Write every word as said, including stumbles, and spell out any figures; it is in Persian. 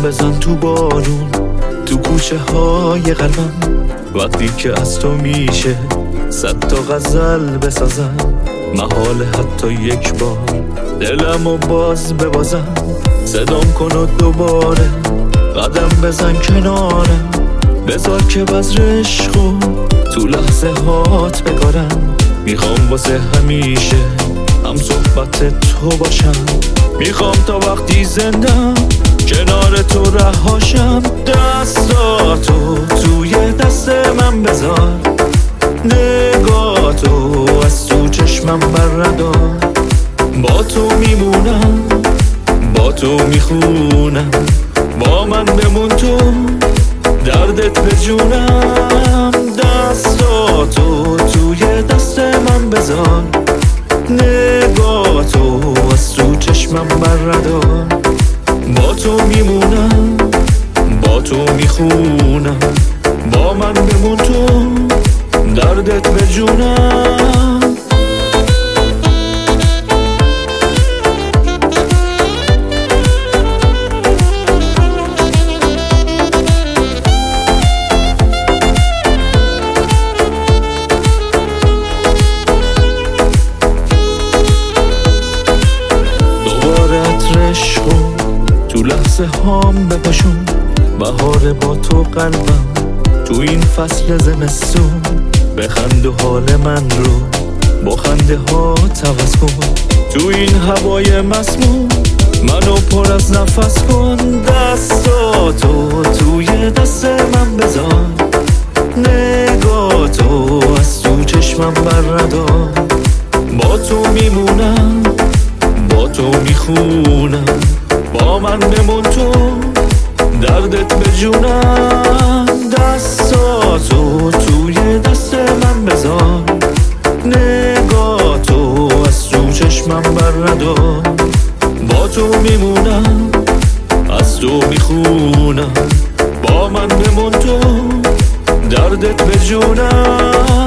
بزن تو بارون، تو کوچه های قلبم. وقتی که از تو میشه صد تا غزل بسازم، محال حتی یک بار دلمو باز ببازم. صدام کن و دوباره قدم بزن کنارم، بذار که بذر عشقو تو لحظه هات بکارم. میخوام واسه همیشه هم صحبت تو باشم، میخوام تا وقتی زندم کنار تو رهاشم. دستاتو توی دست من بذار، نگاهتو از تو چشمم بردار. با تو میمونم، با تو میخونم، با من بمون تو، دردت به جونم. دستاتو توی دست من بذار، نگاهتو از تو چشمم بردار. با تو میمونم، با تو میخونم، با من بمون تو، دردت به جونم. تو لحظه هام بپاشون، بهار با تو قلبم تو این فصل زمستون. بخند و حال من رو با خنده ها عوض کن، تو این هوای مسموم منو پر از نفس کن. دستاتو توی دست من بذار، نگاهتو از تو چشمم بردار. با تو میمونم، با تو میخونم، با من بمون تو، دردت به جونم. دستاتو توی دست من بذار، نگاهتو از تو چشمم بردار. با تو میمونم، از تو میخونم، با من بمون تو، دردت به جونم.